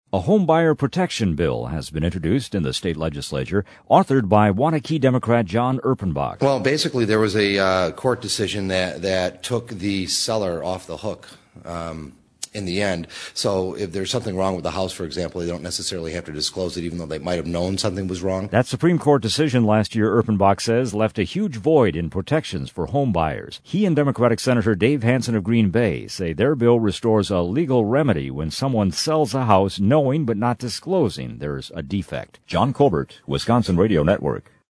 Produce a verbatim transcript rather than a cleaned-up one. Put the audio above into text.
A homebuyer protection bill has been introduced in the state legislature, authored by Waunakee Democrat John Erpenbach. Well, basically, there was a uh, court decision that, that took the seller off the hook um, in the end. So if there's something wrong with the house, for example, they don't necessarily have to disclose it, even though they might have known something was wrong. That Supreme Court decision last year, Erpenbach says, left a huge void in protections for home buyers. He and Democratic Senator Dave Hansen of Green Bay say their bill restores a legal remedy when someone sells a house knowing but not disclosing there's a defect. John Colbert, Wisconsin Radio Network.